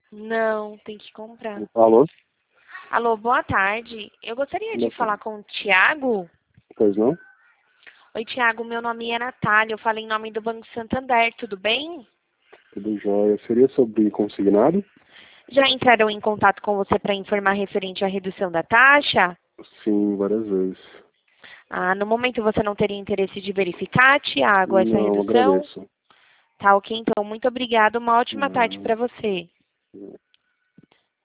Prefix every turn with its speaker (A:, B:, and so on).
A: Não, tem que comprar.
B: Alô?
A: Alô, boa tarde. Eu gostaria de falar com o Tiago.
B: Pois não?
A: Oi, Tiago, meu nome é Natália. Eu falo em nome do Banco Santander, tudo bem?
B: Tudo jóia. Seria sobre consignado?
A: Já entraram em contato com você para informar referente à redução da taxa?
B: Sim, várias vezes.
A: Ah, no momento você não teria interesse de verificar, Tiago, essa
B: Não,
A: redução?
B: agradeço.
A: Tá ok, então muito obrigada. Uma ótima tarde
B: Não.
A: para você.